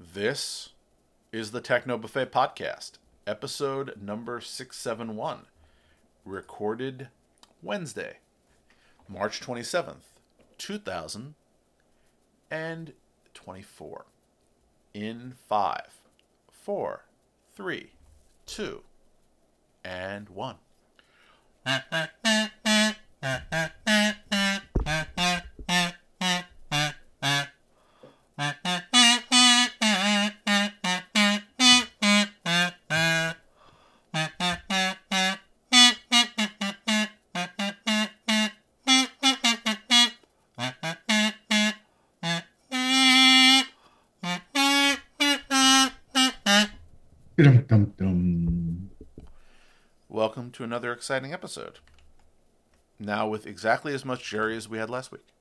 This is the Techno Buffet Podcast, episode number 671, recorded Wednesday, March 27th, 2024. In 5, 4, 3, 2, and 1. Welcome to another exciting episode. Now with exactly as much Jerry as we had last week.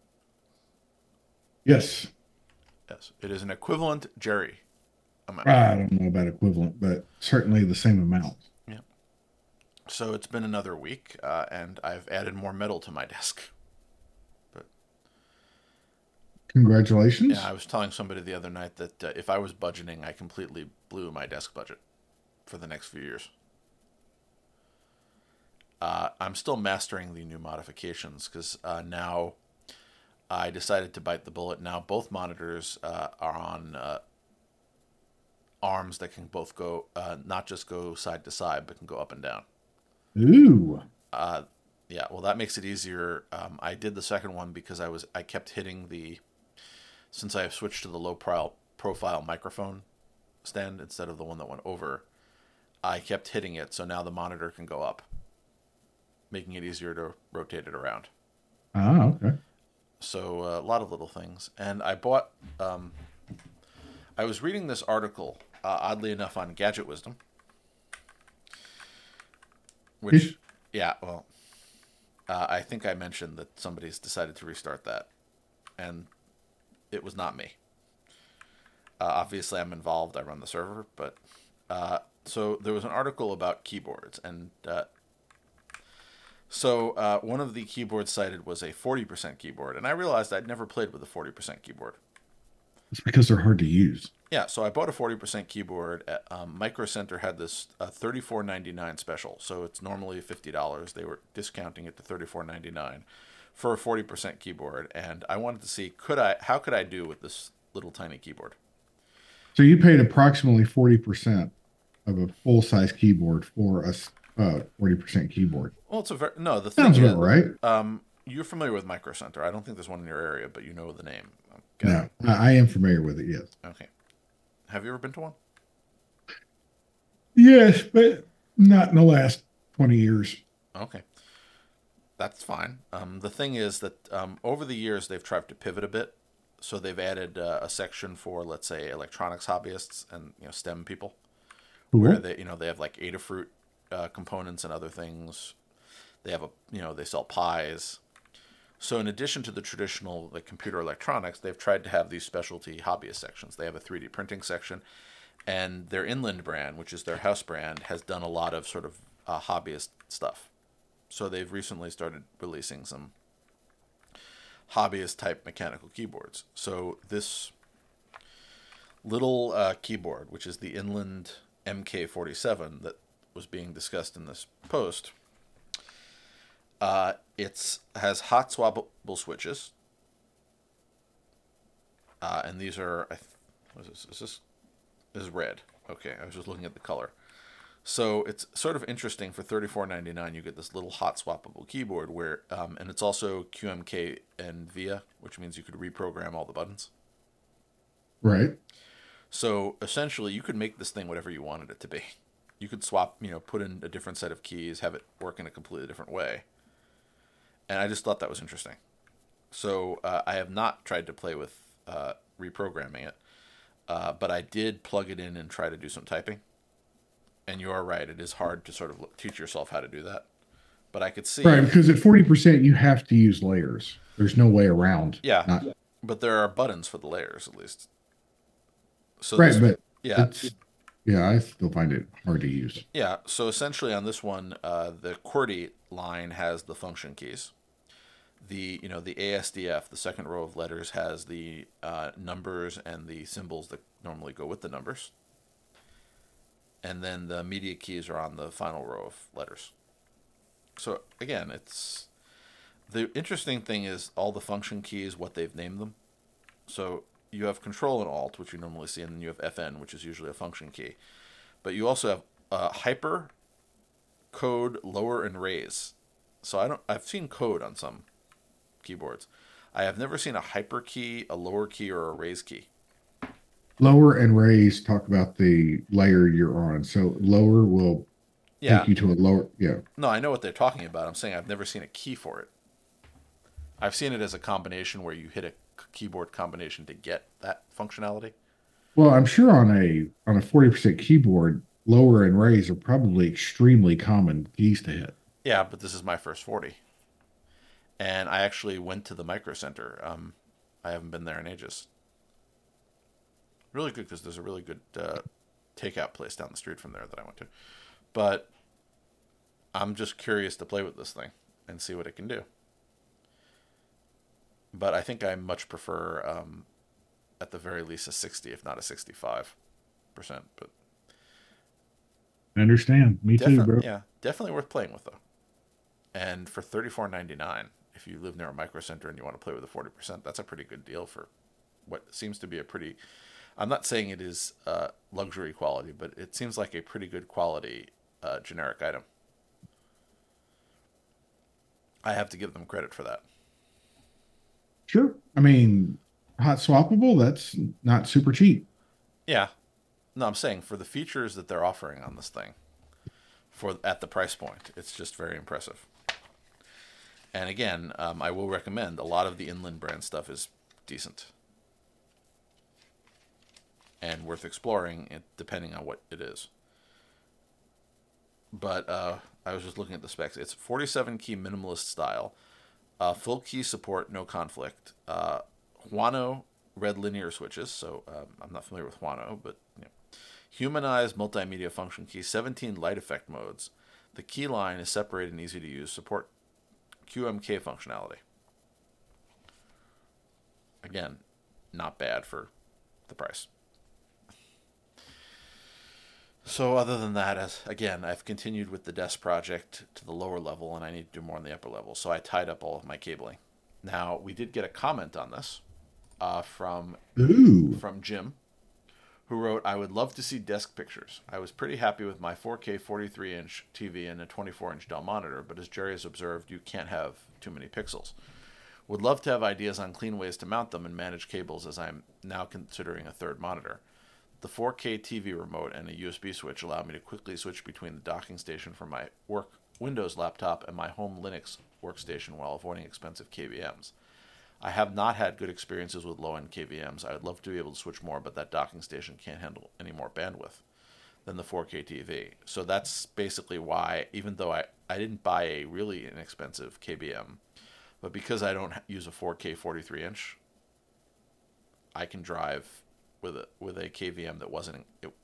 Yes. Yes, it is an equivalent Jerry amount. I don't know about equivalent, but certainly the same amount. Yeah. So it's been another week, and I've added more metal to my desk. But Congratulations. yeah, I was telling somebody the other night that if I was budgeting, I completely blew my desk budget for the next few years. I'm still mastering the new modifications because now I decided to bite the bullet. Now both monitors are on arms that can both go, not just go side to side, but can go up and down. Ooh. Yeah, well, that makes it easier. I did the second one because I kept hitting since I have switched to the low profile microphone stand instead of the one that went over, I kept hitting it, so now the monitor can go up, making it easier to rotate it around. Ah, okay. So a lot of little things. And I bought, I was reading this article, oddly enough, on Gadget Wisdom. Which, yeah, well, I think I mentioned that somebody's decided to restart that. And it was not me. Obviously, I'm involved. I run the server. But, so there was an article about keyboards. And So one of the keyboards cited was a 40% keyboard, and I realized I'd never played with a 40% keyboard. It's because they're hard to use. Yeah, so I bought a 40% keyboard. Micro Center had this $34.99 special, so it's normally $50. They were discounting it to $34.99 for a 40% keyboard, and I wanted to see how could I do with this little tiny keyboard. So you paid approximately 40% of a full-size keyboard for a 40% keyboard. Well, it's the Sounds thing about right. You're familiar with Micro Center. I don't think there's one in your area, but you know the name. No, I am familiar with it, yes. Okay. Have you ever been to one? Yes, but not in the last 20 years. Okay. That's fine. The thing is that over the years, they've tried to pivot a bit. So they've added a section for, let's say, electronics hobbyists and STEM people. Cool. Where they have like Adafruit components and other things. They have they sell pies. So in addition to the traditional computer electronics, they've tried to have these specialty hobbyist sections. They have a 3D printing section, and their Inland brand, which is their house brand, has done a lot of sort of hobbyist stuff. So they've recently started releasing some hobbyist type mechanical keyboards. So this little keyboard, which is the Inland MK47 that was being discussed in this post, it has hot swappable switches, and these are what is this? This is red. Okay, I was just looking at the color. So it's sort of interesting. For $34.99, you get this little hot swappable keyboard where, and it's also QMK and VIA, which means you could reprogram all the buttons. Right. So essentially, you could make this thing whatever you wanted it to be. You could swap, put in a different set of keys, have it work in a completely different way. And I just thought that was interesting. So I have not tried to play with reprogramming it, but I did plug it in and try to do some typing. And you are right, it is hard to sort of teach yourself how to do that. But I could see... Right, because at 40%, you have to use layers. There's no way around. Yeah, but there are buttons for the layers, at least. So right, but yeah, I still find it hard to use. Yeah, so essentially on this one, the QWERTY line has the function keys. The ASDF, the second row of letters, has the numbers and the symbols that normally go with the numbers, and then the media keys are on the final row of letters. So again, it's the interesting thing is all the function keys, what they've named them. So you have Control and Alt, which you normally see, and then you have FN, which is usually a function key. But you also have hyper, code, lower, and raise. So I've seen code on some keyboards. I have never seen a hyper key, a lower key, or a raise key. Lower and raise talk about the layer you're on. So lower will Yeah. take you to a lower. Yeah. No, I know what they're talking about. I'm saying I've never seen a key for it. I've seen it as a combination where you hit a keyboard combination to get that functionality. Well, I'm sure on a 40% keyboard, lower and raise are probably extremely common keys to hit. Yeah, but this is my first 40. And I actually went to the Micro Center. I haven't been there in ages. Really good because there's a really good takeout place down the street from there that I went to. But I'm just curious to play with this thing and see what it can do. But I think I much prefer, at the very least, a 60, if not a 65%. But I understand. Me too, bro. yeah, definitely worth playing with though. And for $34.99, if you live near a Micro Center and you want to play with a 40%, that's a pretty good deal for what seems to be a pretty. I'm not saying it is luxury quality, but it seems like a pretty good quality generic item. I have to give them credit for that. Sure. I mean, hot swappable, that's not super cheap. Yeah. No, I'm saying for the features that they're offering on this thing, for at the price point, it's just very impressive. And again, I will recommend a lot of the Inland brand stuff is decent and worth exploring, depending on what it is. But I was just looking at the specs. It's 47 key minimalist style, full key support, no conflict. Huano red linear switches. So I'm not familiar with Huano, but humanized multimedia function key, 17 light effect modes. The key line is separated and easy to use. Support QMK functionality. Again, not bad for the price. So other than that, I've continued with the desk project to the lower level, and I need to do more on the upper level. So I tied up all of my cabling. Now we did get a comment on this from Ooh. Jim, who wrote, "I would love to see desk pictures. I was pretty happy with my 4K 43-inch TV and a 24-inch Dell monitor, but as Jerry has observed, you can't have too many pixels. Would love to have ideas on clean ways to mount them and manage cables, as I'm now considering a third monitor. The 4K TV remote and a USB switch allow me to quickly switch between the docking station for my work Windows laptop and my home Linux workstation while avoiding expensive KVMs. I have not had good experiences with low-end KVMs. I would love to be able to switch more, but that docking station can't handle any more bandwidth than the 4K TV. So that's basically why, even though I didn't buy a really inexpensive KVM, but because I don't use a 4K 43-inch, I can drive with a KVM that wasn't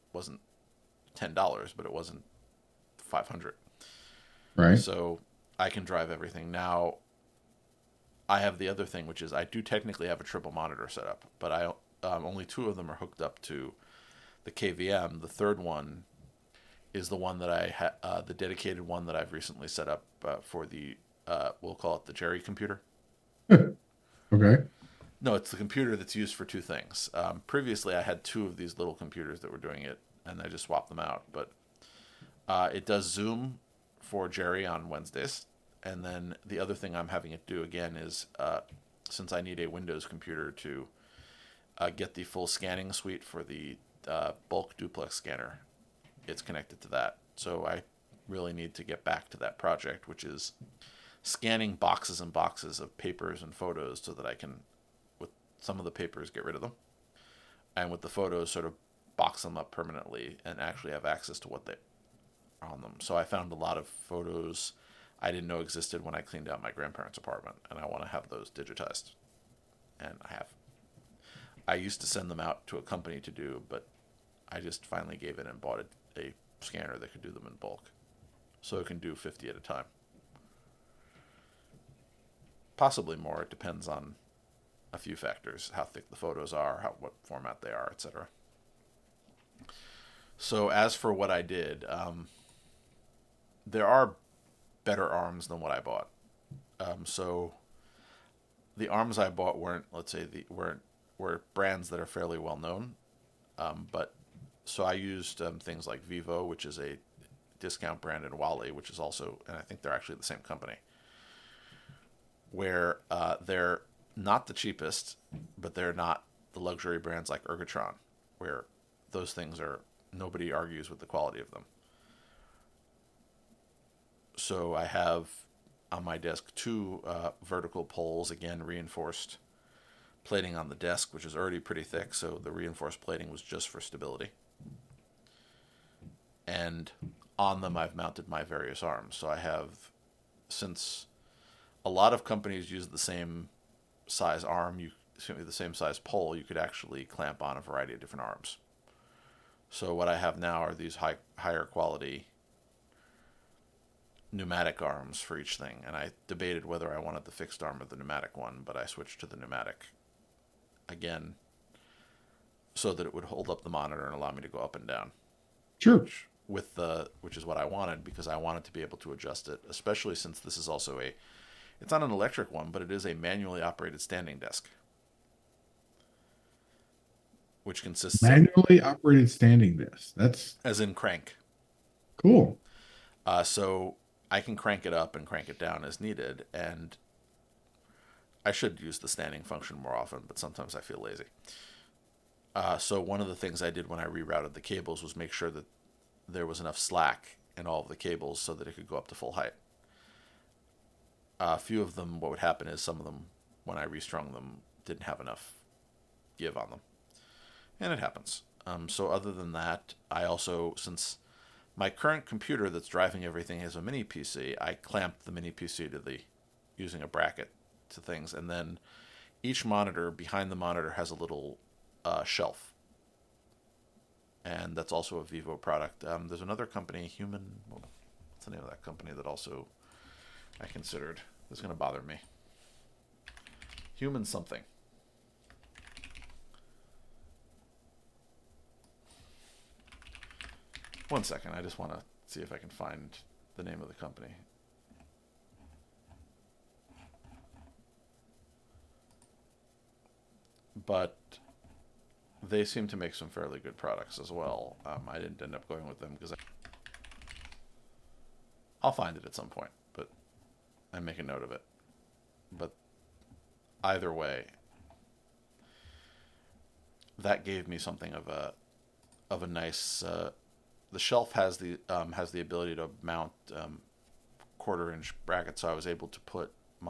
$10, but it wasn't $500. Right. So I can drive everything. Now, I have the other thing, which is I do technically have a triple monitor set up, but only two of them are hooked up to the KVM. The third one is the one that the dedicated one that I've recently set up for the, we'll call it the Jerry computer. Okay. No, it's the computer that's used for two things. Previously, I had two of these little computers that were doing it, and I just swapped them out. But it does Zoom for Jerry on Wednesdays. And then the other thing I'm having it do again is, since I need a Windows computer to get the full scanning suite for the bulk duplex scanner, it's connected to that. So I really need to get back to that project, which is scanning boxes and boxes of papers and photos so that I can, with some of the papers, get rid of them. And with the photos, sort of box them up permanently and actually have access to what they are on them. So I found a lot of photos I didn't know existed when I cleaned out my grandparents' apartment, and I want to have those digitized. And I have. I used to send them out to a company to do, but I just finally gave in and bought a scanner that could do them in bulk. So it can do 50 at a time. possibly more. It depends on a few factors: how thick the photos are, what format they are, etc. So as for what I did, there are better arms than what I bought. So the arms I bought weren't, let's say, were brands that are fairly well known. But so I used things like Vivo, which is a discount brand, and Wally, which is also, and I think they're actually the same company, where they're not the cheapest, but they're not the luxury brands like Ergotron, where those things are, nobody argues with the quality of them. So I have on my desk two vertical poles, again reinforced plating on the desk, which is already pretty thick, so the reinforced plating was just for stability. And on them I've mounted my various arms. So I have, since a lot of companies use the same size arm, the same size pole, you could actually clamp on a variety of different arms. So what I have now are these higher quality pneumatic arms for each thing, and I debated whether I wanted the fixed arm or the pneumatic one, but I switched to the pneumatic, again, so that it would hold up the monitor and allow me to go up and down. Sure. Which is what I wanted, because I wanted to be able to adjust it, especially since this is also it's not an electric one, but it is a manually operated standing desk, which consists manually operated standing desk. That's as in crank. cool. So I can crank it up and crank it down as needed, and I should use the standing function more often, but sometimes I feel lazy. So one of the things I did when I rerouted the cables was make sure that there was enough slack in all of the cables so that it could go up to full height. A few of them, what would happen is some of them, when I restrung them, didn't have enough give on them. And it happens. So other than that, I also, since my current computer that's driving everything is a mini PC, I clamped the mini PC to using a bracket to things. And then each monitor, behind the monitor, has a little shelf. And that's also a Vivo product. There's another company, what's the name of that company that also I considered? This is going to bother me. Human something. One second, I just want to see if I can find the name of the company. But they seem to make some fairly good products as well. I didn't end up going with them because I'll find it at some point, but I make a note of it. But either way, that gave me something of a nice. The shelf has the ability to mount 1/4-inch brackets, so I was able to put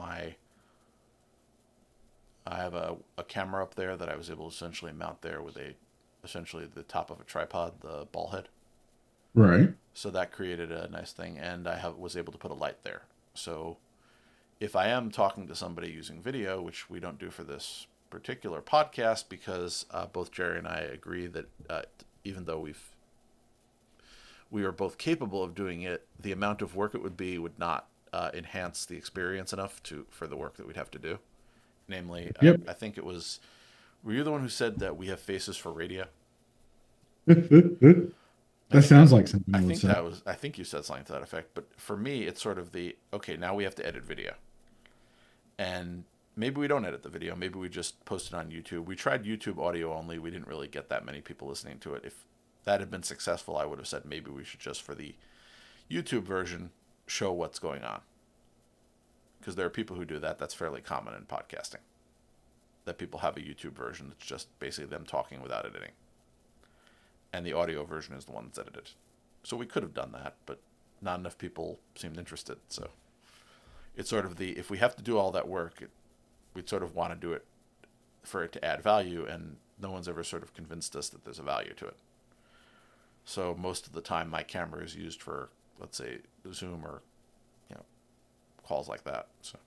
I have a camera up there that I was able to essentially mount there with essentially the top of a tripod, the ball head. Right. So that created a nice thing, and I was able to put a light there. So if I am talking to somebody using video, which we don't do for this particular podcast, because both Jerry and I agree that even though we are both capable of doing it, the amount of work it would not enhance the experience enough for the work that we'd have to do. Namely, Yep. I think it was. Were you the one who said that we have faces for radio? That sounds like something I I would think say. I think you said something to that effect. But for me, it's sort of okay. Now we have to edit video, and maybe we don't edit the video. Maybe we just post it on YouTube. We tried YouTube audio only. We didn't really get that many people listening to it. If that had been successful, I would have said maybe we should just, for the YouTube version, show what's going on. Because there are people who do that. That's fairly common in podcasting. That people have a YouTube version that's just basically them talking without editing. And the audio version is the one that's edited. So we could have done that, but not enough people seemed interested. So it's sort of if we have to do all that work, we'd sort of want to do it for it to add value, and no one's ever sort of convinced us that there's a value to it. So most of the time my camera is used for, let's say, Zoom or calls like that. So,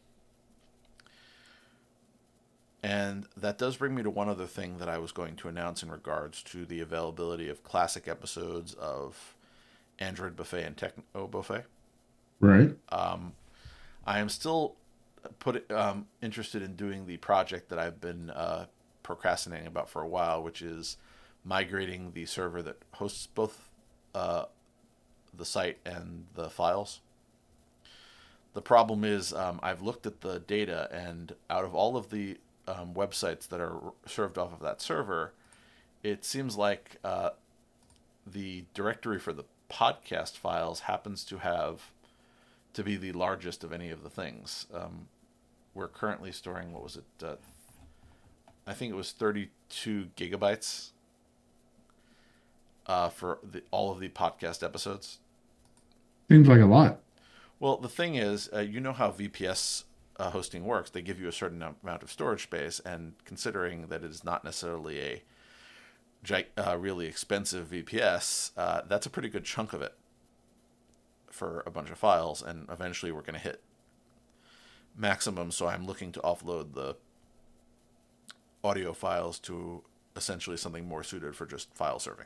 and that does bring me to one other thing that I was going to announce in regards to the availability of classic episodes of Android Buffet and Techno Buffet. Right. I am still interested in doing the project that I've been procrastinating about for a while, which is migrating the server that hosts both uh, the site and the files. The problem is I've looked at the data, and out of all of the websites that are served off of that server, it seems like the directory for the podcast files happens to be the largest of any of the things. We're currently storing, what was it? I think it was 32 gigabytes for all of the podcast episodes. Seems like a lot. Well, the thing is, you know how VPS hosting works. They give you a certain amount of storage space, and considering that it is not necessarily a really expensive VPS, that's a pretty good chunk of it for a bunch of files, and eventually we're going to hit maximum, so I'm looking to offload the audio files to essentially something more suited for just file serving.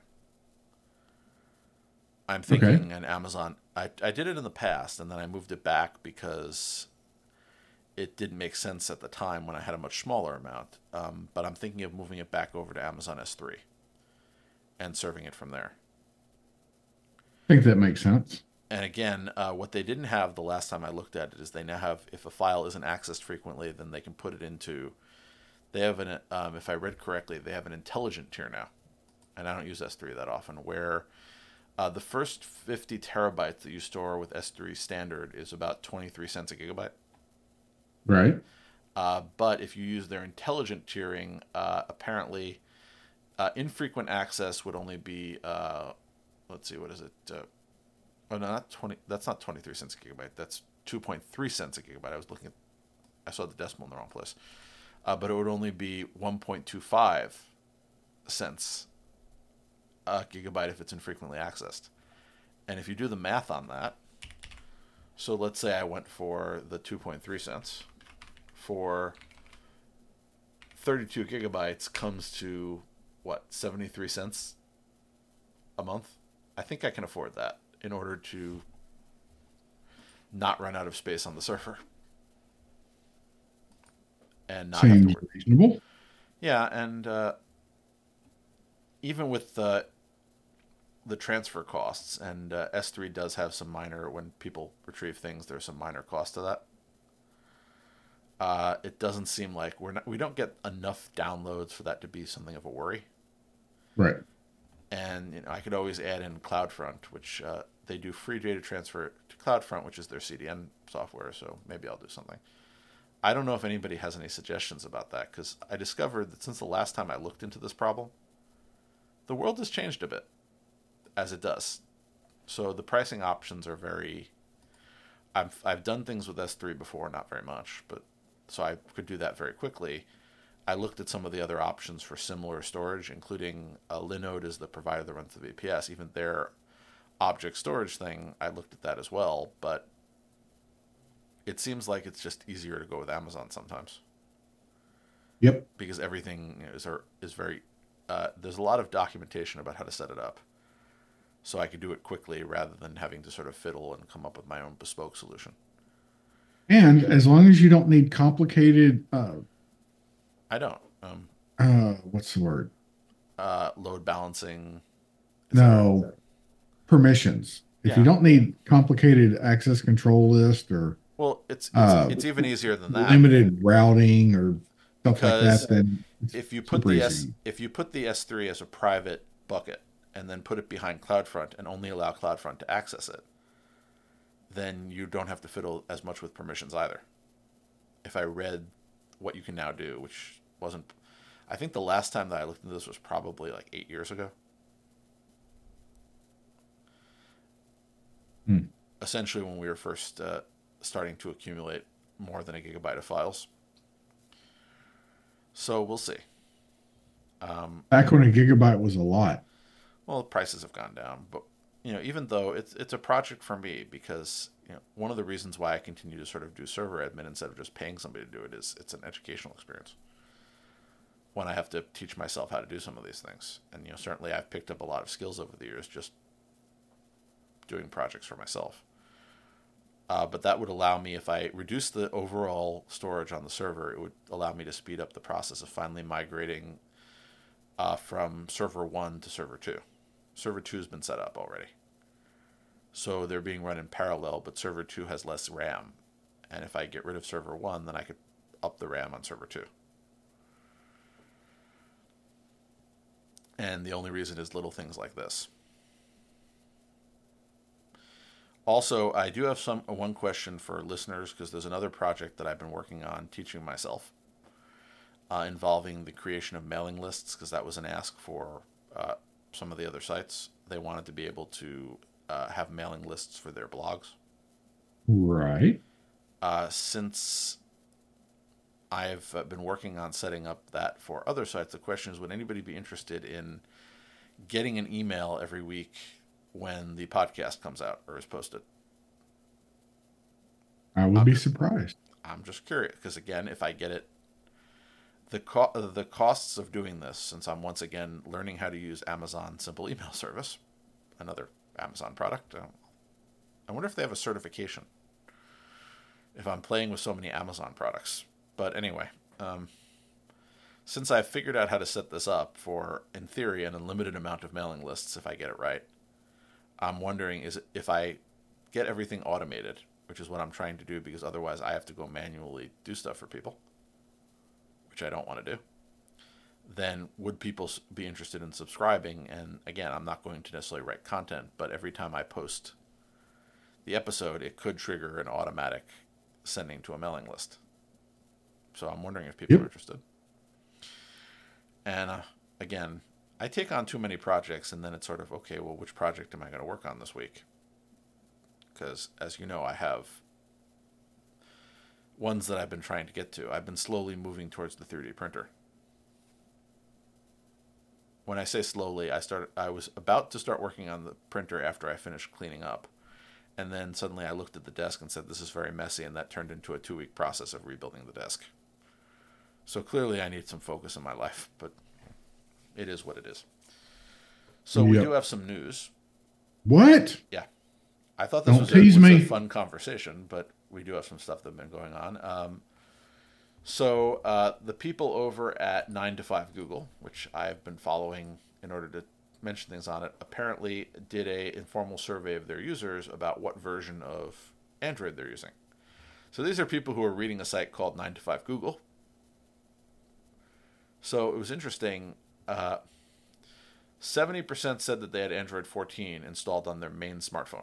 I'm thinking an Amazon. I did it in the past, and then I moved it back because it didn't make sense at the time when I had a much smaller amount. But I'm thinking of moving it back over to Amazon S3 and serving it from there. I think that makes sense. And again, what they didn't have the last time I looked at it is they now have, if a file isn't accessed frequently, then they can put it into, they have an, if I read correctly, they have an intelligent tier now. And I don't use S3 that often, where the first 50 terabytes that you store with S3 standard is about 23 cents a gigabyte. Right. But if you use their intelligent tiering, apparently infrequent access would only be, let's see, what is it? Oh, no, not 20. That's not 23 cents a gigabyte. That's 2.3 cents a gigabyte. I saw the decimal in the wrong place. But it would only be 1.25 cents a gigabyte if it's infrequently accessed. And if you do the math on that, so let's say I went for the 2.3 cents for 32 gigabytes comes to what, 73 cents a month? I think I can afford that in order to not run out of space on the server. And not Seems have to worry. reasonable. Yeah, and even with the transfer costs, and S3 does have some minor, when people retrieve things, there's some minor cost to that. It doesn't seem like we don't get enough downloads for that to be something of a worry. Right. And I could always add in CloudFront, which they do free data transfer to CloudFront, which is their CDN software. So maybe I'll do something. I don't know if anybody has any suggestions about that, because I discovered that since the last time I looked into this problem, the world has changed a bit, as it does. So the pricing options are very. I've done things with S3 before, not very much, but so I could do that very quickly. I looked at some of the other options for similar storage, including Linode is the provider that runs the VPS. Even their object storage thing, I looked at that as well, but it seems like it's just easier to go with Amazon sometimes. Yep. Because everything is very. There's a lot of documentation about how to set it up, so I could do it quickly rather than having to sort of fiddle and come up with my own bespoke solution. And as long as you don't need complicated, I don't. what's the word? Load balancing. No, permissions. If Yeah. you don't need complicated access control list or Well, it's even easier than that. limited routing or stuff Because like that, then if you super put the easy. if you put the S3 as a private bucket and then put it behind CloudFront and only allow CloudFront to access it, then you don't have to fiddle as much with permissions either. If I read what you can now do, which wasn't, I think the last time that I looked into this was probably like 8 years ago. Essentially, when we were first starting to accumulate more than a gigabyte of files. So we'll see. Back when a gigabyte was a lot. Well, prices have gone down, but even though it's a project for me, because one of the reasons why I continue to sort of do server admin instead of just paying somebody to do it is it's an educational experience. When I have to teach myself how to do some of these things, and certainly I've picked up a lot of skills over the years just doing projects for myself. But that would allow me, if I reduce the overall storage on the server, it would allow me to speed up the process of finally migrating from server 1 to server 2. Server 2 has been set up already. So they're being run in parallel, but server 2 has less RAM. And if I get rid of server 1, then I could up the RAM on server 2. And the only reason is little things like this. Also, I do have one question for listeners, because there's another project that I've been working on teaching myself involving the creation of mailing lists, because that was an ask for some of the other sites. They wanted to be able to have mailing lists for their blogs. Right. Since I've been working on setting up that for other sites, the question is, would anybody be interested in getting an email every week when the podcast comes out or is posted? I would be surprised. I'm just curious, because again, if I get it, the costs of doing this, since I'm once again learning how to use Amazon Simple Email Service, another Amazon product, I wonder if they have a certification if I'm playing with so many Amazon products. But anyway, since I've figured out how to set this up for, in theory, an unlimited amount of mailing lists, if I get it right, I'm wondering if I get everything automated, which is what I'm trying to do, because otherwise I have to go manually do stuff for people, which I don't want to do, then would people be interested in subscribing? And again, I'm not going to necessarily write content, but every time I post the episode, it could trigger an automatic sending to a mailing list. So I'm wondering if people are interested. And again, I take on too many projects, and then it's sort of, okay, well, which project am I going to work on this week? Because, as you know, I have ones that I've been trying to get to. I've been slowly moving towards the 3D printer. When I say slowly, I was about to start working on the printer after I finished cleaning up. And then suddenly I looked at the desk and said, this is very messy, and that turned into a 2-week process of rebuilding the desk. So clearly I need some focus in my life, but it is what it is. So we do have some news. What? Yeah. I thought this was a fun conversation, but we do have some stuff that's been going on. So the people over at 9to5 Google, which I've been following in order to mention things on it, apparently did an informal survey of their users about what version of Android they're using. So these are people who are reading a site called 9to5 Google. So it was interesting. 70% said that they had Android 14 installed on their main smartphone.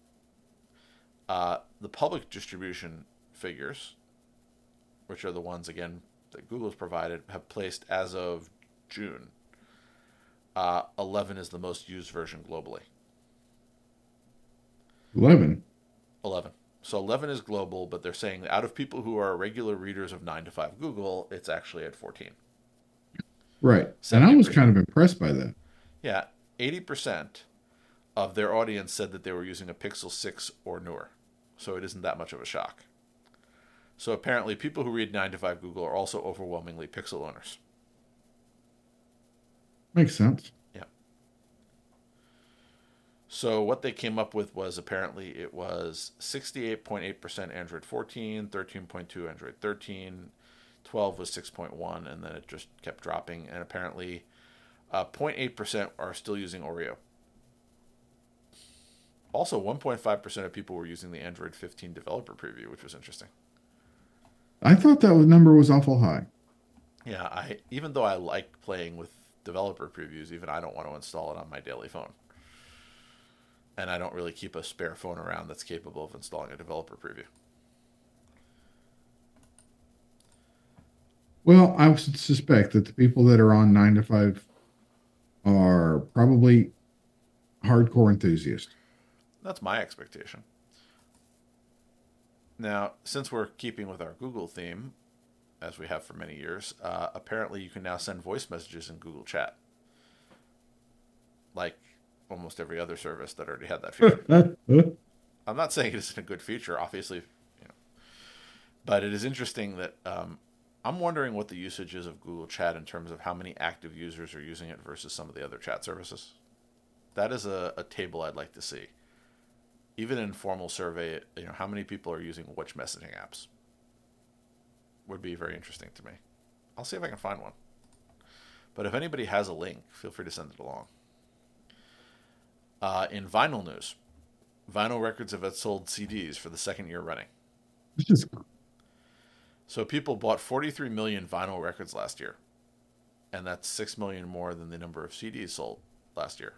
The public distribution figures, which are the ones, again, that Google's provided, have placed as of June. 11 is the most used version globally. 11? 11. So 11 is global, but they're saying that out of people who are regular readers of 9to5 Google, it's actually at 14. Right. And I was kind of impressed by that. Yeah. 80% of their audience said that they were using a Pixel 6 or newer. So it isn't that much of a shock. So apparently people who read 9to5 Google are also overwhelmingly Pixel owners. Makes sense. Yeah. So what they came up with was, apparently it was 68.8% Android 14, 13.2 Android 13, 12 was 6.1, and then it just kept dropping. And apparently 0.8% are still using Oreo. Also, 1.5% of people were using the Android 15 developer preview, which was interesting. I thought that number was awful high. Yeah, even though I like playing with developer previews, even I don't want to install it on my daily phone. And I don't really keep a spare phone around that's capable of installing a developer preview. Well, I would suspect that the people that are on 9to5 are probably hardcore enthusiasts. That's my expectation. Now, since we're keeping with our Google theme, as we have for many years, apparently you can now send voice messages in Google Chat. Like almost every other service that already had that feature. I'm not saying it isn't a good feature, obviously, but it is interesting that I'm wondering what the usage is of Google Chat in terms of how many active users are using it versus some of the other chat services. That is a table I'd like to see. even an informal survey, how many people are using which messaging apps would be very interesting to me. I'll see if I can find one. But if anybody has a link, feel free to send it along. In vinyl news, vinyl records have outsold CDs for the second year running. It's just So people bought 43 million vinyl records last year, and that's 6 million more than the number of CDs sold last year.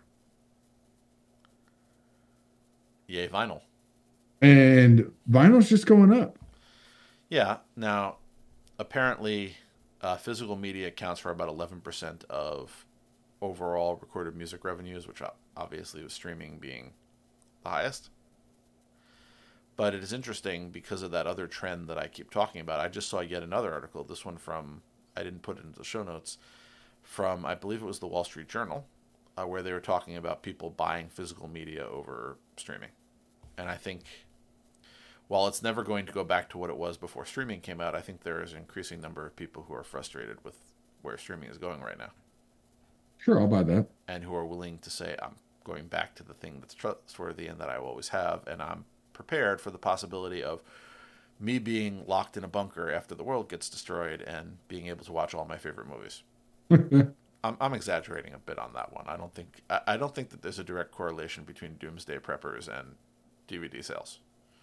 Yay, vinyl. and vinyl's just going up. Yeah, now, apparently, physical media accounts for about 11% of overall recorded music revenues, which obviously was streaming being the highest. But it is interesting because of that other trend that I keep talking about. I just saw yet another article, this one from, I didn't put it into the show notes, from, I believe it was the Wall Street Journal, where they were talking about people buying physical media over streaming. And I think while it's never going to go back to what it was before streaming came out, I think there is an increasing number of people who are frustrated with where streaming is going right now, Sure, I'll buy that. and who are willing to say, I'm going back to the thing that's trustworthy and that I will always have, and I'm prepared for the possibility of me being locked in a bunker after the world gets destroyed and being able to watch all my favorite movies. I'm exaggerating a bit on that one. I don't think that there's a direct correlation between doomsday preppers and DVD sales.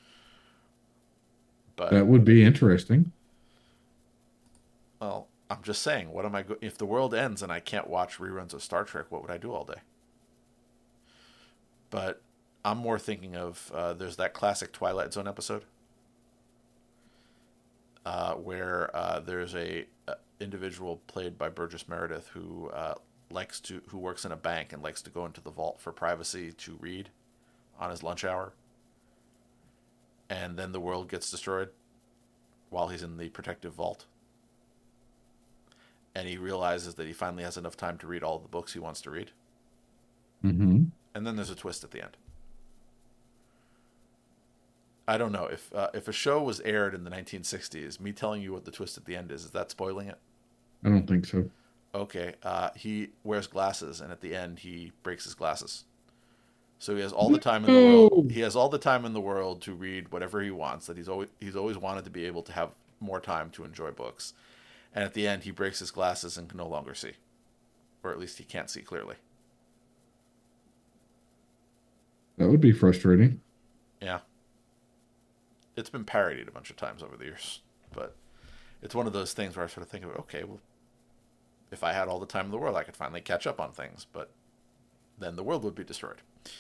But That would be interesting. well, I'm just saying, what am I if the world ends and I can't watch reruns of Star Trek, what would I do all day? But I'm more thinking of there's that classic Twilight Zone episode where there's a individual played by Burgess Meredith who who works in a bank and likes to go into the vault for privacy to read on his lunch hour, and then the world gets destroyed while he's in the protective vault, and he realizes that he finally has enough time to read all the books he wants to read, Mm-hmm. and then there's a twist at the end. I don't know if a show was aired in the 1960s, me telling you what the twist at the end is that spoiling it? I don't think so. Okay, he wears glasses, and at the end he breaks his glasses. So he has all the time in the world. He has all the time in the world to read whatever he wants. That he's always wanted to be able to have more time to enjoy books. And at the end, he breaks his glasses and can no longer see, or at least he can't see clearly. That would be frustrating. Yeah, it's been parodied a bunch of times over the years, but it's one of those things where I sort of think of, okay, well, if I had all the time in the world, I could finally catch up on things, but then the world would be destroyed.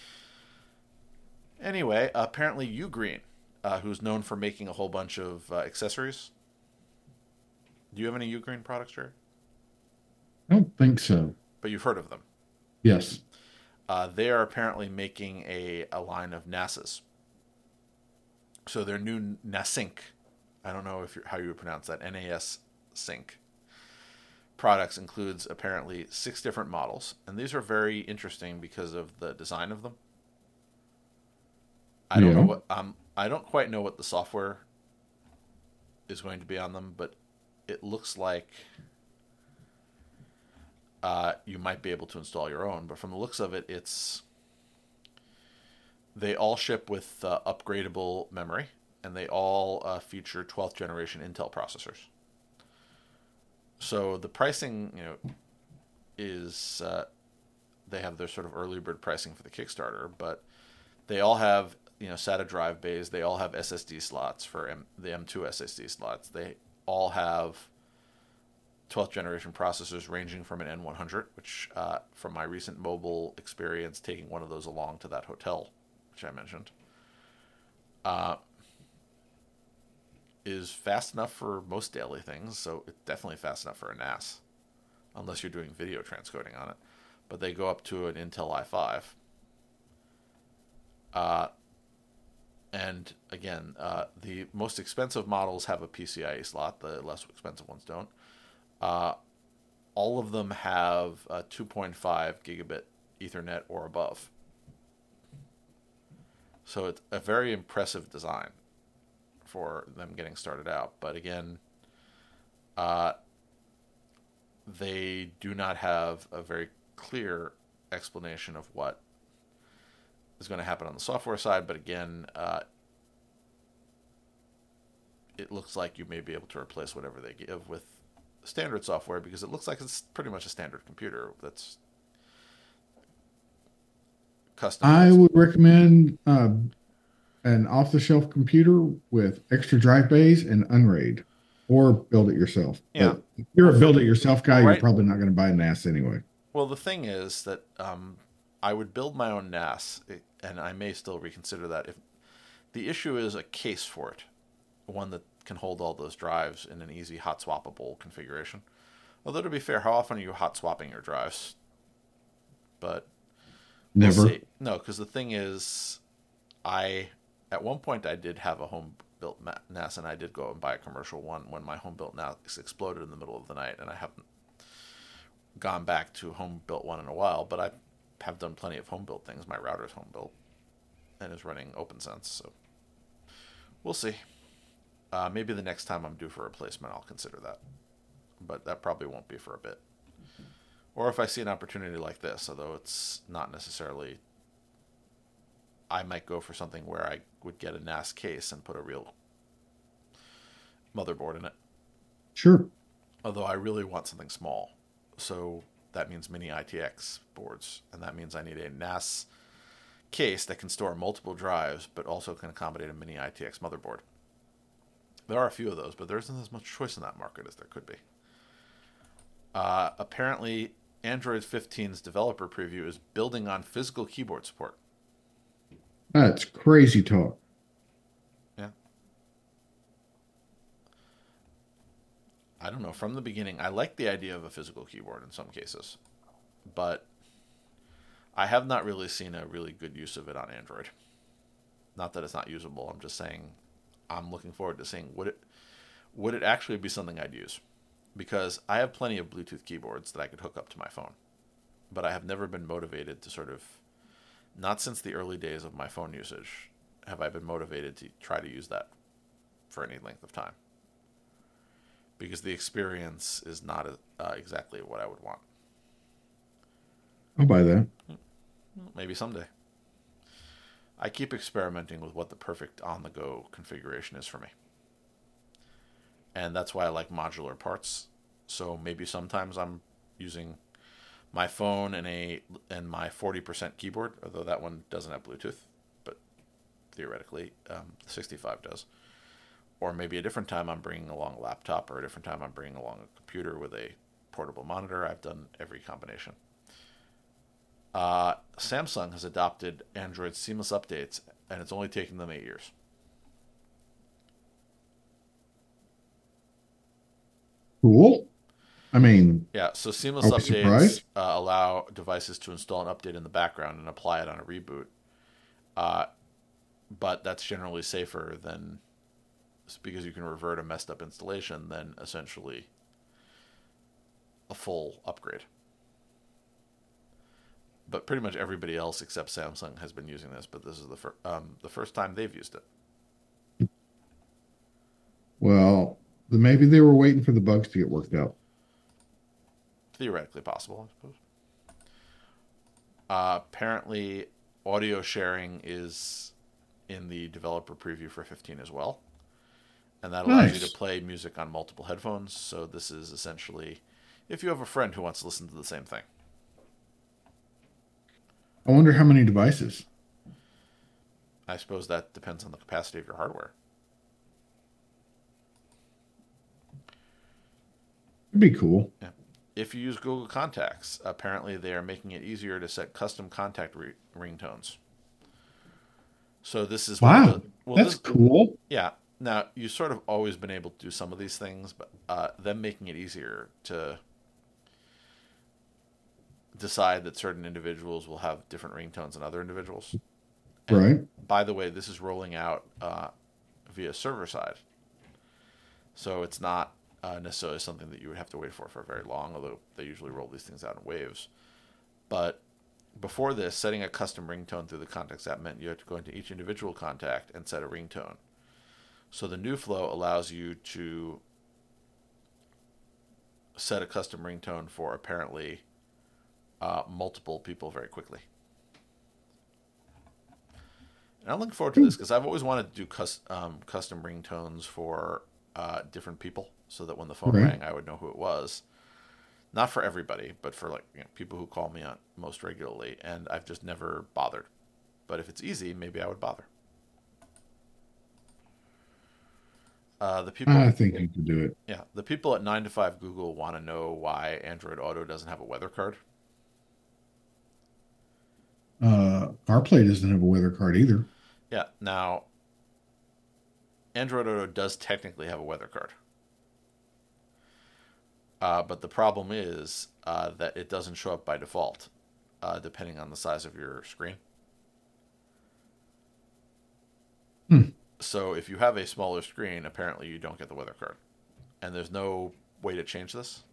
Anyway, apparently Ugreen, who's known for making a whole bunch of accessories. Do you have any Ugreen products, Jerry? I don't think so. But you've heard of them. Yes. They are apparently making a line of NASs. So their new NASync, I don't know how you would pronounce that, NAS Sync products includes apparently 6 different models. And these are very interesting because of the design of them. I don't know what I don't quite know what the software is going to be on them, but it looks like you might be able to install your own. But from the looks of it, they all ship with upgradable memory, and they all feature 12th generation Intel processors. So the pricing, is they have their sort of early bird pricing for the Kickstarter, but they all have SATA drive bays. They all have SSD slots for the M2 SSD slots. They all have 12th generation processors ranging from an N100, which from my recent mobile experience, taking one of those along to that hotel, which I mentioned, is fast enough for most daily things. So it's definitely fast enough for a NAS, unless you're doing video transcoding on it. But they go up to an Intel i5. And again, the most expensive models have a PCIe slot. The less expensive ones don't. All of them have a 2.5 gigabit Ethernet or above. So it's a very impressive design for them getting started out. But again, they do not have a very clear explanation of what is going to happen on the software side, but again, it looks like you may be able to replace whatever they give with standard software because it looks like it's pretty much a standard computer that's custom. I would recommend an off-the-shelf computer with extra drive bays and Unraid, or build it yourself. Yeah. But if you're a build-it-yourself guy, Right. you're probably not going to buy a NAS anyway. Well, the thing is that I would build my own NAS, and I may still reconsider that. If the issue is a case for it, one that can hold all those drives in an easy hot swappable configuration. Although to be fair, how often are you hot swapping your drives? But Never. see. No, because the thing is, at one point I did have a home built NAS, and I did go and buy a commercial one when my home built NAS exploded in the middle of the night, and I haven't gone back to a home built one in a while. But I have done plenty of home built things. My router's home built and is running OpenSense, so we'll see. Maybe the next time I'm due for a replacement, I'll consider that. But that probably won't be for a bit. Or if I see an opportunity like this, although it's not necessarily, I might go for something where I would get a NAS case and put a real motherboard in it. Sure. Although I really want something small. So that means mini ITX boards. And that means I need a NAS case that can store multiple drives, but also can accommodate a mini ITX motherboard. There are a few of those, but there isn't as much choice in that market as there could be. Apparently, Android 15's developer preview is building on physical keyboard support. That's crazy talk. Yeah. I don't know. From the beginning, I like the idea of a physical keyboard in some cases, but I have not really seen a really good use of it on Android. Not that it's not usable. I'm just saying I'm looking forward to seeing would it actually be something I'd use? Because I have plenty of Bluetooth keyboards that I could hook up to my phone, but I have never been motivated to sort of, not since the early days of my phone usage, have I been motivated to try to use that for any length of time. Because the experience is not exactly what I would want. I'll buy that. Maybe someday. I keep experimenting with what the perfect on-the-go configuration is for me. And that's why I like modular parts. So maybe sometimes I'm using my phone and my 40% keyboard, although that one doesn't have Bluetooth, but theoretically the 65 does. Or maybe a different time I'm bringing along a laptop, or a different time I'm bringing along a computer with a portable monitor. I've done every combination. Samsung has adopted Android's seamless updates, and it's only taken them 8 years. Cool. I mean, Yeah, so seamless are we updates surprised? allow devices to install an update in the background and apply it on a reboot. But that's generally safer than, because you can revert a messed up installation, than essentially a full upgrade. But pretty much everybody else except Samsung has been using this, but this is the first time they've used it. Well, maybe they were waiting for the bugs to get worked out. Theoretically possible, I suppose. Apparently, audio sharing is in the developer preview for 15 as well. And that allows you Nice. to play music on multiple headphones. So this is essentially if you have a friend who wants to listen to the same thing. I wonder how many devices. I suppose that depends on the capacity of your hardware. It'd be cool. Yeah. If you use Google Contacts, apparently they are making it easier to set custom contact ringtones. So this is one of Wow, well, that's cool. yeah. Now you've sort of always been able to do some of these things, but them making it easier to decide that certain individuals will have different ringtones than other individuals. And Right. by the way, this is rolling out via server side, so it's not necessarily something that you would have to wait for very long. Although they usually roll these things out in waves. But before this, setting a custom ringtone through the Contacts app meant you had to go into each individual contact and set a ringtone. So the new flow allows you to set a custom ringtone for apparently multiple people very quickly. And I'm looking forward to this because I've always wanted to do custom ringtones for different people, so that when the phone Right. rang, I would know who it was. Not for everybody, but for like people who call me on most regularly, and I've just never bothered. But if it's easy, maybe I would bother. The people, I think you could do it. yeah, the people at 9 to 5 Google want to know why Android Auto doesn't have a weather card. CarPlay doesn't have a weather card either. Yeah, now Android Auto does technically have a weather card, but the problem is that it doesn't show up by default, depending on the size of your screen. Hmm. So if you have a smaller screen, apparently you don't get the weather card, and there's no way to change this.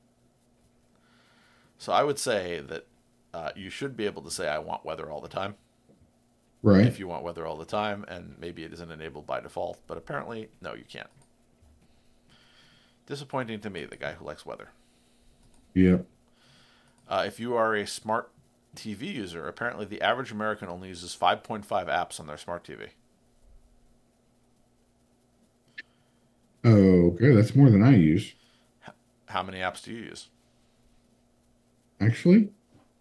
So I would say that you should be able to say I want weather all the time Right. if you want weather all the time, and maybe it isn't enabled by default, but apparently no, you can't. Disappointing to me, the guy who likes weather. Yep. If you are a smart TV user, apparently the average American only uses 5.5 apps on their smart TV. Okay, that's more than I use. How many apps do you use? Actually,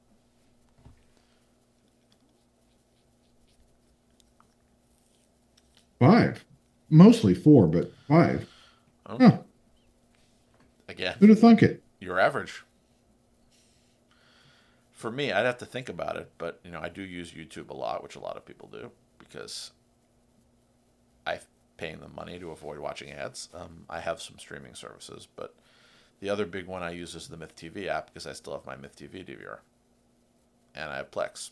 5. Mostly 4, but 5. Oh, Huh. again, Who'd have thunk it? your average. For me, I'd have to think about it, but I do use YouTube a lot, which a lot of people do, because I'm paying them money to avoid watching ads. I have some streaming services, but the other big one I use is the Myth TV app because I still have my Myth TV DVR, and I have Plex.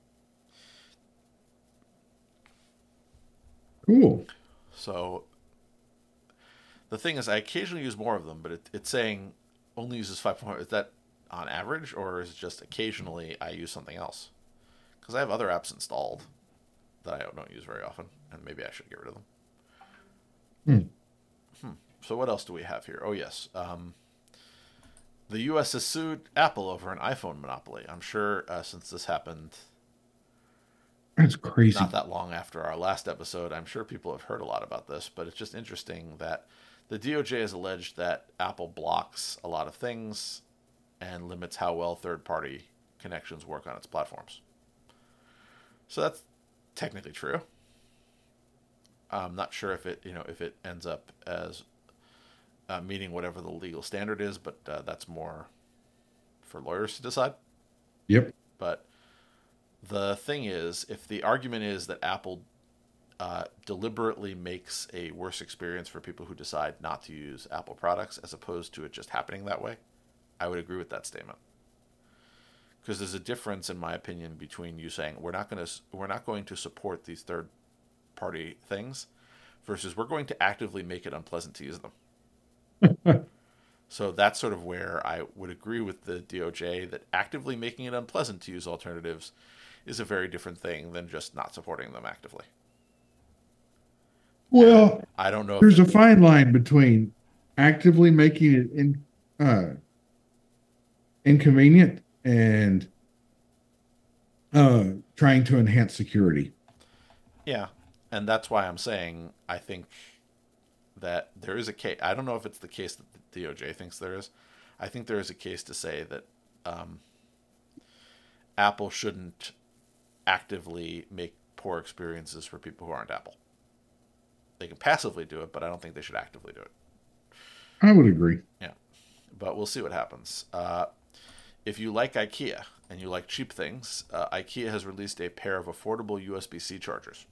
Cool. So the thing is, I occasionally use more of them, but it's saying only uses 5.4. Is that on average, or is it just occasionally I use something else? Because I have other apps installed that I don't use very often, and maybe I should get rid of them. Hmm. So what else do we have here? Oh yes, the U.S. has sued Apple over an iPhone monopoly. I'm sure since this happened That's not crazy. that long after our last episode, I'm sure people have heard a lot about this. But it's just interesting that the DOJ has alleged that Apple blocks a lot of things and limits how well third-party connections work on its platforms. So that's technically true. I'm not sure if it ends up as meeting whatever the legal standard is, but that's more for lawyers to decide. Yep. But the thing is, if the argument is that Apple deliberately makes a worse experience for people who decide not to use Apple products, as opposed to it just happening that way, I would agree with that statement. Because there's a difference, in my opinion, between you saying we're not going to support these third party things versus we're going to actively make it unpleasant to use them. So that's sort of where I would agree with the DOJ that actively making it unpleasant to use alternatives is a very different thing than just not supporting them actively. And Well, I don't know if there's a fine line between actively making it inconvenient and trying to enhance security. yeah, and that's why I'm saying I think that there is a case. I don't know if it's the case that the DOJ thinks there is. I think there is a case to say that um, Apple shouldn't actively make poor experiences for people who aren't Apple. They can passively do it, but I don't think they should actively do it. I would agree. Yeah, but we'll see what happens. If you like IKEA and you like cheap things, IKEA has released a pair of affordable USB-C chargers.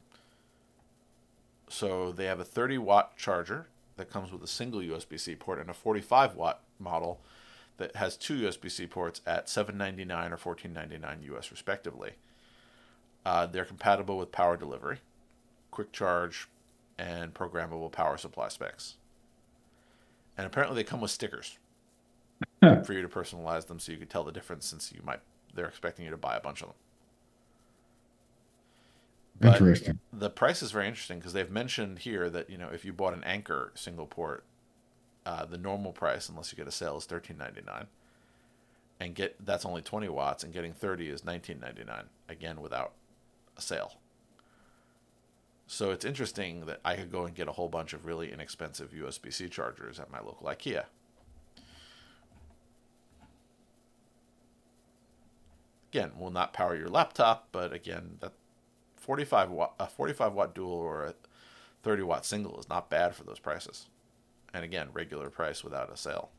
So they have a 30-watt charger that comes with a single USB-C port and a 45-watt model that has two USB-C ports at $7.99 or $14.99 US respectively. They're compatible with power delivery, quick charge, and programmable power supply specs. And apparently they come with stickers for you to personalize them so you can tell the difference since they're expecting you to buy a bunch of them. But Interesting. the price is very interesting because they've mentioned here that if you bought an Anker single port, the normal price, unless you get a sale, is $13.99, and that's only 20 watts, and getting 30 is $19.99, again without a sale. So it's interesting that I could go and get a whole bunch of really inexpensive USB-C chargers at my local IKEA. Again, will not power your laptop, but again, that 45 watt dual or a 30-watt single is not bad for those prices. And again, regular price without a sale.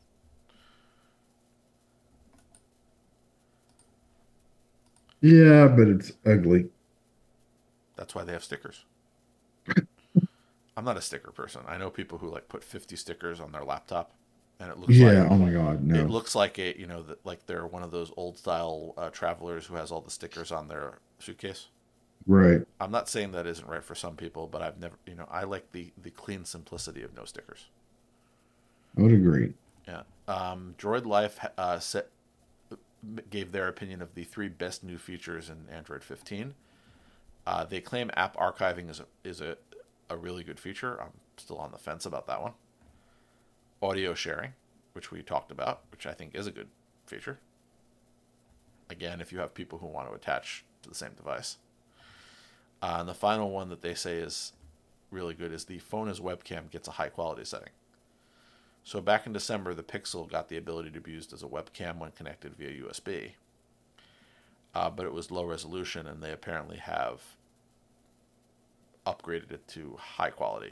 Yeah, but it's ugly. That's why they have stickers. I'm not a sticker person. I know people who like put 50 stickers on their laptop, and Yeah. Oh my God. it No. looks like like they're one of those old style travelers who has all the stickers on their suitcase. Right. I'm not saying that isn't right for some people, but I've never, I like the clean simplicity of no stickers. I would agree. Yeah. Droid Life gave their opinion of the three best new features in Android 15. They claim app archiving is a really good feature. I'm still on the fence about that one. Audio sharing, which we talked about, which I think is a good feature. Again, if you have people who want to attach to the same device. And the final one that they say is really good is the phone as webcam gets a high quality setting. So back in December, the Pixel got the ability to be used as a webcam when connected via USB. But it was low resolution, and they apparently have upgraded it to high quality.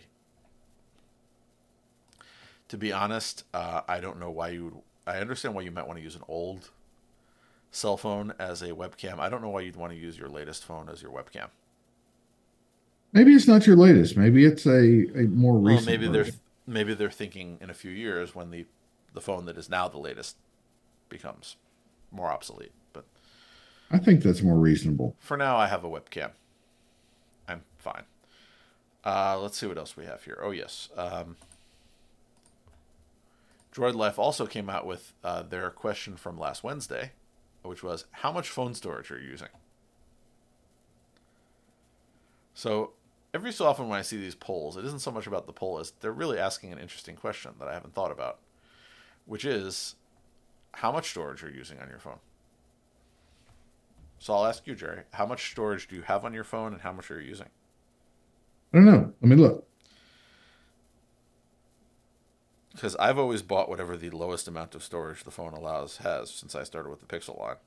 To be honest, I don't know why you would. I understand why you might want to use an old cell phone as a webcam. I don't know why you'd want to use your latest phone as your webcam. Maybe it's not your latest. Maybe it's a more Well, recent version. maybe they're thinking in a few years when the phone that is now the latest becomes more obsolete. But I think that's more reasonable. for now, I have a webcam. I'm fine. Let's see what else we have here. Oh yes, Droid Life also came out with their question from last Wednesday, which was how much phone storage are you using? So every so often when I see these polls, it isn't so much about the poll as they're really asking an interesting question that I haven't thought about, which is how much storage are you using on your phone? So I'll ask you, Jerry, how much storage do you have on your phone and how much are you using? I don't know. Let me look. Because I've always bought whatever the lowest amount of storage the phone has since I started with the Pixel line.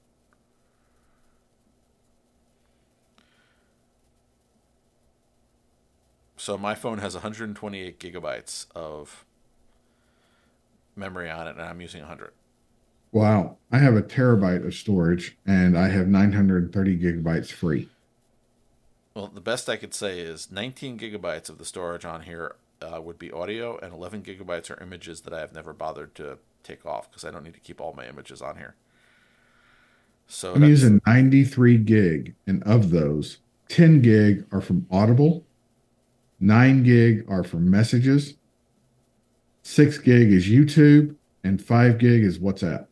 So my phone has 128 gigabytes of memory on it, and I'm using 100. Wow. I have a terabyte of storage and I have 930 gigabytes free. Well, the best I could say is 19 gigabytes of the storage on here would be audio, and 11 gigabytes are images that I have never bothered to take off because I don't need to keep all my images on here. So I'm that's using 93 gig, and of those, 10 gig are from Audible, 9 gig are from messages, 6 gig is YouTube, and 5 gig is WhatsApp.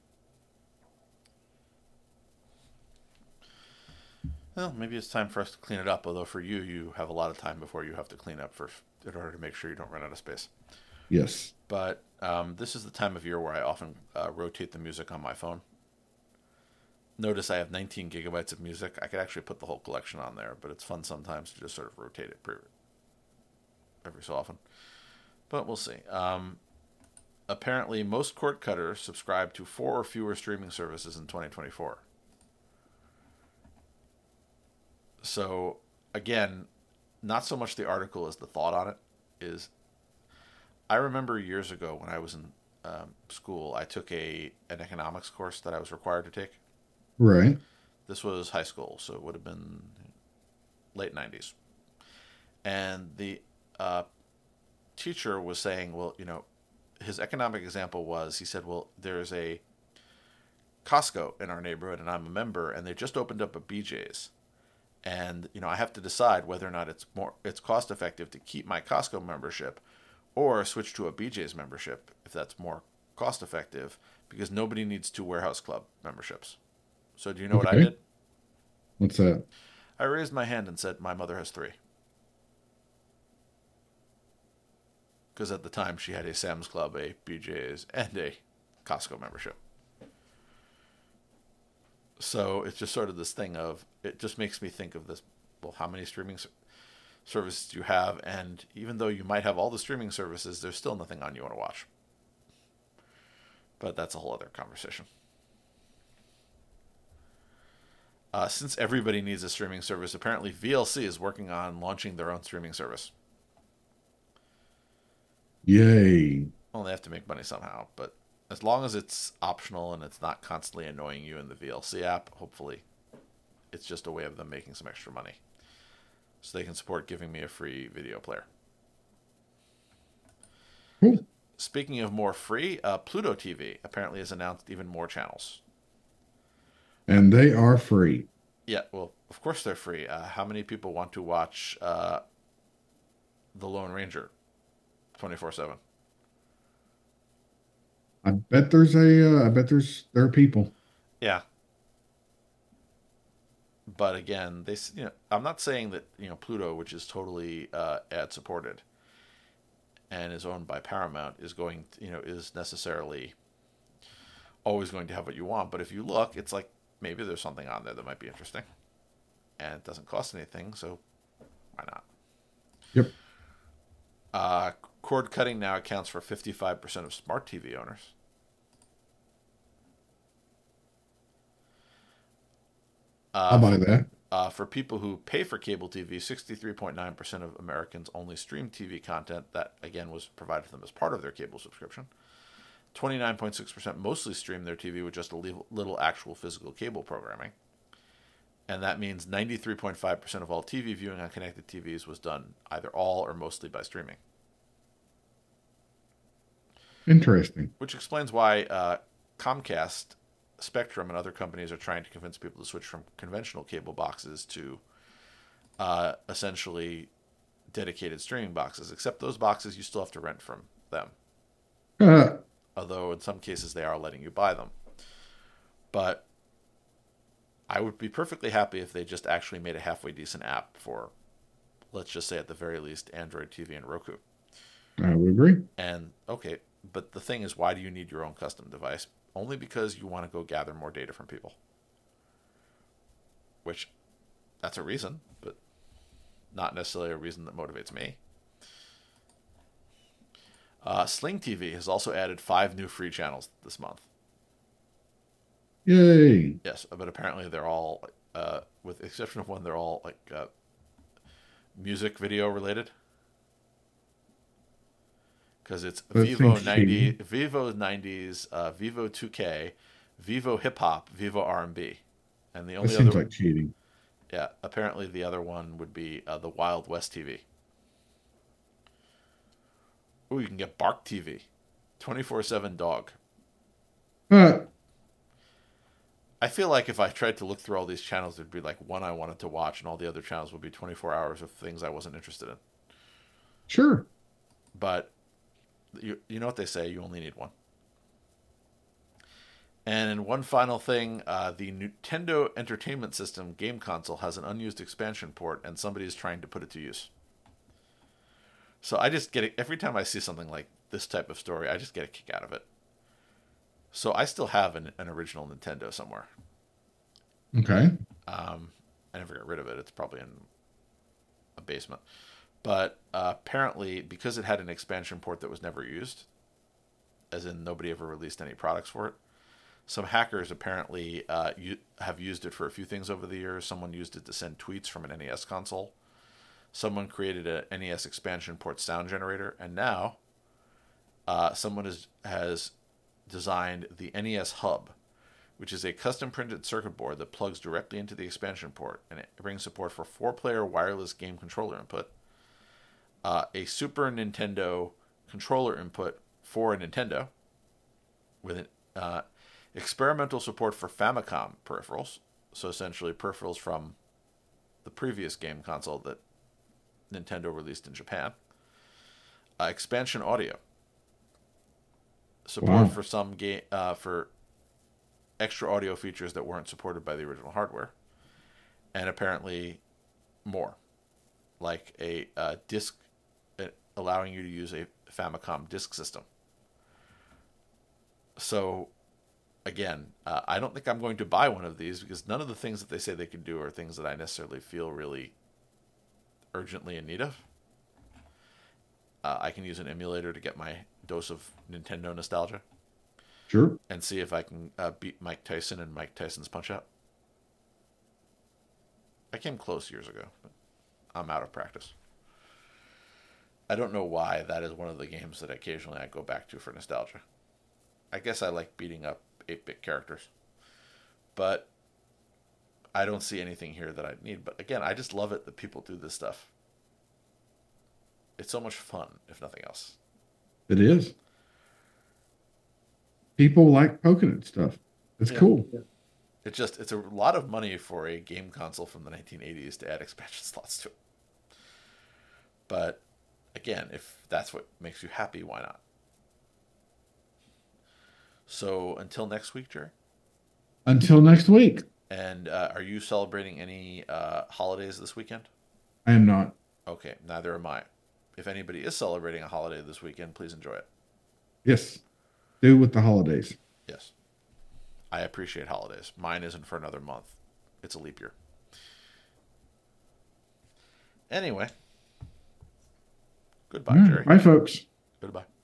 well, maybe it's time for us to clean it up. Although for you, you have a lot of time before you have to clean up in order to make sure you don't run out of space. Yes. But this is the time of year where I often rotate the music on my phone. Notice I have 19 gigabytes of music. I could actually put the whole collection on there, but it's fun sometimes to just sort of rotate it every so often. But we'll see. Apparently, most cord cutters subscribe to 4 or fewer streaming services in 2024. So, again, not so much the article as the thought on it is. I remember years ago when I was in school, I took an economics course that I was required to take. Right. This was high school, so it would have been late 90s. And the teacher was saying, well, his economic example was, he said, well, there's a Costco in our neighborhood and I'm a member and they just opened up a BJ's. And, I have to decide whether or not it's cost effective to keep my Costco membership or switch to a BJ's membership if that's more cost effective because nobody needs 2 warehouse club memberships. So do you know what I Okay. did? What's that? I raised my hand and said my mother has 3. Because at the time she had a Sam's Club, a BJ's, and a Costco membership. So it's just sort of this thing of, it just makes me think of this, well, how many streaming services you have, and even though you might have all the streaming services, there's still nothing on you want to watch. But that's a whole other conversation. Since everybody needs a streaming service, apparently VLC is working on launching their own streaming service. Yay. Well, they have to make money somehow, but as long as it's optional and it's not constantly annoying you in the VLC app, hopefully it's just a way of them making some extra money. So they can support giving me a free video player. Cool. Speaking of more free, Pluto TV apparently has announced even more channels. And they are free. Yeah, well, of course they're free. How many people want to watch The Lone Ranger 24/7? I bet there are people. Yeah. But again, I'm not saying that, Pluto, which is totally ad supported and is owned by Paramount, is going, is necessarily always going to have what you want. But if you look, it's like maybe there's something on there that might be interesting, and it doesn't cost anything, so why not? Yep. Cord cutting now accounts for 55% of smart TV owners. I'll buy that. For people who pay for cable TV, 63.9% of Americans only stream TV content that, again, was provided to them as part of their cable subscription. 29.6% mostly stream their TV with just a little actual physical cable programming. And that means 93.5% of all TV viewing on connected TVs was done either all or mostly by streaming. Interesting. Which explains why Comcast, Spectrum, and other companies are trying to convince people to switch from conventional cable boxes to essentially dedicated streaming boxes. Except those boxes you still have to rent from them. Although in some cases they are letting you buy them. But I would be perfectly happy if they just actually made a halfway decent app for, let's just say at the very least, Android TV and Roku. I would agree. And, okay, but the thing is, why do you need your own custom device? Only because you want to go gather more data from people. Which, that's a reason, but not necessarily a reason that motivates me. Sling TV has also added 5 new free channels this month. Yay. Yes, but apparently they're all, with the exception of one, they're all like music video related. Because it's Vivo 90s, Vivo 2K, Vivo Hip Hop, Vivo R&B, and the only That seems other like cheating. Yeah, apparently the other one would be the Wild West TV. Ooh, you can get Bark TV, 24/7 dog. I feel like if I tried to look through all these channels, there'd be like one I wanted to watch, and all the other channels would be 24 hours of things I wasn't interested in. Sure. But you know what they say, you only need one. And one final thing, the Nintendo Entertainment System game console has an unused expansion port, and somebody is trying to put it to use. So I just get it every time I see something like this type of story. I just get a kick out of it. So I still have an original Nintendo somewhere. Okay. I never got rid of it. It's probably in a basement. But apparently, because it had an expansion port that was never used, as in nobody ever released any products for it, some hackers apparently have used it for a few things over the years. Someone used it to send tweets from an NES console. Someone created a NES expansion port sound generator. And now someone has designed the NES Hub, which is a custom printed circuit board that plugs directly into the expansion port, and it brings support for 4-player wireless game controller input, a Super Nintendo controller input for a Nintendo, with experimental support for Famicom peripherals, so essentially peripherals from the previous game console that Nintendo released in Japan, expansion audio, support for some game for extra audio features that weren't supported by the original hardware, and apparently more, like a disc allowing you to use a Famicom disk system. So again, I don't think I'm going to buy one of these because none of the things that they say they can do are things that I necessarily feel really urgently in need of. I can use an emulator to get my dose of Nintendo nostalgia Sure. and see if I can beat Mike Tyson and Mike Tyson's Punch-Out. I came close years ago, but I'm out of practice. I don't know why that is one of the games that occasionally I go back to for nostalgia. I guess I like beating up 8-bit characters. But I don't see anything here that I need. But again, I just love it that people do this stuff. It's so much fun, if nothing else. It is. People like poking at stuff. It's cool. Yeah. It's a lot of money for a game console from the 1980s to add expansion slots to it. But again, if that's what makes you happy, why not? So until next week, Jerry. Until next week. And are you celebrating any holidays this weekend? I am not. Okay, neither am I. If anybody is celebrating a holiday this weekend, please enjoy it. Yes. Do with the holidays. Yes. I appreciate holidays. Mine isn't for another month. It's a leap year. Anyway. Goodbye, Jerry. Bye, folks. Goodbye.